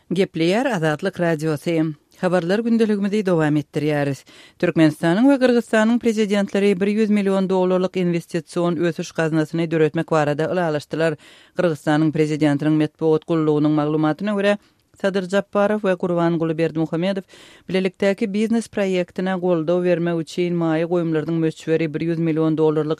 Gepleyer Azatlyk Radiosu. Habarlar gündeligimizde dowam etdirýäris. Türkmenistanyň we Kyrgyzstanyň prezidentleri $100 milyon investisiýon ösüş gaznasyny döretmek barada ulalaşdylar. Kyrgyzstanyň prezidentiniň medeniýet gullugynyň maglumatyna görä, Sadyr Japarov we Gurbanguly Berdimuhamedov bilelikdäki biznes proýektine goldaw bermek üçin maýy goýumlarynyň möçberi $100 milyon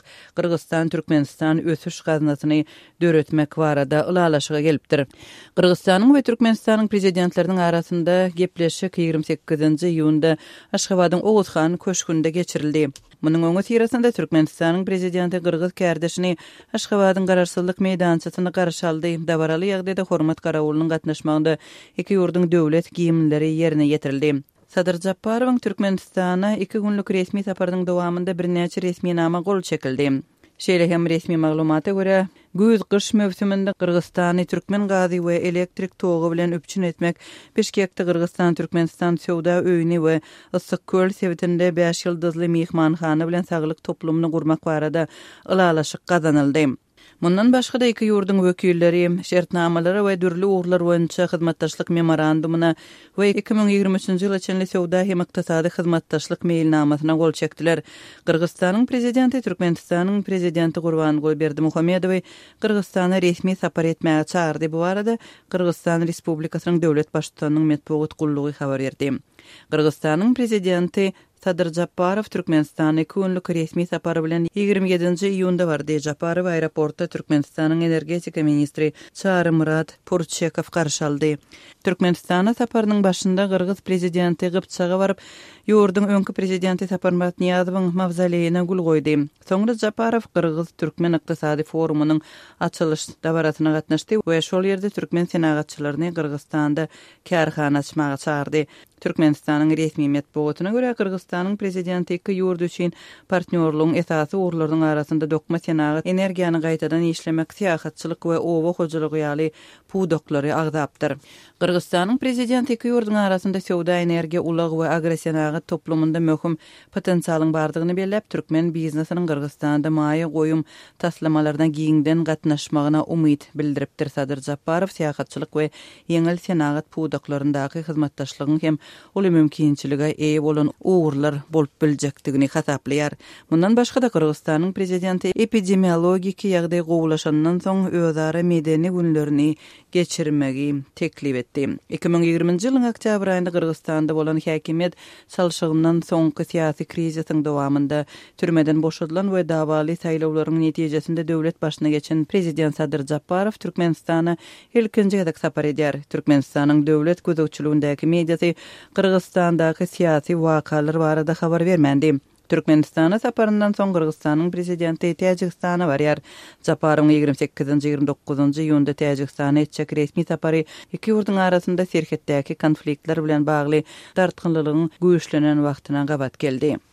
Kyrgyzstan-Türkmenistan ösüş gaznasyny döretmek barada ulalaşyga gelipdir. Kyrgyzstanyň we Türkmenistanyň prezidentleriniň arasynda gepleşik 28-nji iýunda Aşgabatyň Oguzhan köşkünde geçirildi. Munyň öňü tirasynda Türkmenistanyň prezidenti Kyrgyz kärdeşini Aşgabatyň gararsızlyk meýdançasyna garşy aldy. Dabaraly ýagdaýda hormat garawulynyň gatnaşmagynda iki ýurduň döwlet giyimleri ýerine getirildi. Sadyr Japarowyň Türkmenistana 2 günlük resmi saparynyň dowamında birnäçe resmi nama gol çekildi. Şeýle hem resmi maglumata görä, güz-gyş mewsüminde Kyrgyzstany türkmen gazy we elektrik togy bilen öpçün etmek, Bişkekde Kyrgyzstan-Türkmenistan söwda öýüni we Isyk köl sewtinde 5 ýyldızly mehmanhana bilen saglyk toplumyny gurmak barada ulalaşyk gazanyldy. Mundan başga da iki ýurduň wekilleri şertnamalary we dürli uğurlar boýunça hyzmatdaşlyk memorandumuna we 2023-nji ýyl içinde söwda hem ykdysady hyzmatdaşlyk meýilnamasyna gol çekdiler. Kyrgyzstanyň prezidenti Türkmenistanyň prezidenti Gurbanguly Berdimuhamedowy Kyrgyzstana resmi sapar etmäge çağırdy. Bu arada Kyrgyzstan Respublikasynyň döwlet başçysynyň medeniýet gullugy habar berdi. Kyrgyzstanyň prezidenti Sadyr Japarov Türkmenistanyň günlük resmi sapary bilen 27-nji iýunda bardy. Japarov aeroportda Türkmenistanyň energetika ministri Çary Murat Purçekow garşy aldy. Türkmenistana saparynyň başynda Kyrgyz prezidenti Gypçaga baryp, ýurduň öňkü prezidenti Saparmat Niýazowyň mawzoleyine gul goýdy. Soňra Japarov Kyrgyz-Türkmen ykdysady forumunyň açylyş dabarasyna gatnaşdy we şol ýerde türkmen senagatçylaryny Kyrgyzstanda kärhana açmaga çağırdy. Türkmenistanyň resmi medeniýetyne görä Kyrgyzstanyň prezidenti iki ýurt üçin partnýorlugyň esasy urlarynyň arasynda dokma senagat energiýany gaýtadan işlemek, syýasatçylyk we owa hojalygy ýaly pudoklary agdapdyr. Kyrgyzstanyň prezidenti iki ýurduň arasynda söwda energiýa ulagy we agresiýanagat toplumunda möhüm potensialyň bardygyny belläp, türkmen biznesiniň Kyrgyzstanda maýy goýum taslamalardan giňden gatnaşmagyna umyt bildiripdir. Sadyr Japarov syýasatçylyk we ýeňil senagat pudoklaryndagı hyzmatdaşlygyň hem oly mümkinçilige eýe bolan uğurlar bolup biljekdigini hasaplaýar. Mundan başga da Kyrgyzstanyň prezidenti epidemiologik ýagdaý gowulaşandan soň özara medeni günlerini geçirmegi teklip etdi. 2020-nji ýylyň oktyabr aýynda Kyrgyzstanda bolan häkimet salşygyndan soňky syýasy krizisyň dowamında türmeden boşadylan we dawaly saýlawlaryň netijesinde döwlet başyna geçen prezident Sadyr Japarov Türkmenistana ilkinji gezek sapar edýär. Türkmenistanyň döwlet gözegçiligindäki mediasy Kyrgyzstandaky syýasy wakalar barada habar bermendi. Türkmenistana saparyndan soň Kyrgyzstanyň prezidenti Täjikistana barýar. Japarowyň 28-29-njy iýunda Täjikistana etjek resmi sapary iki ýurduň arasynda serhetdäki konfliktler bilen bagly dartgynlylygyň güýçlenen wagtyna gabat geldi.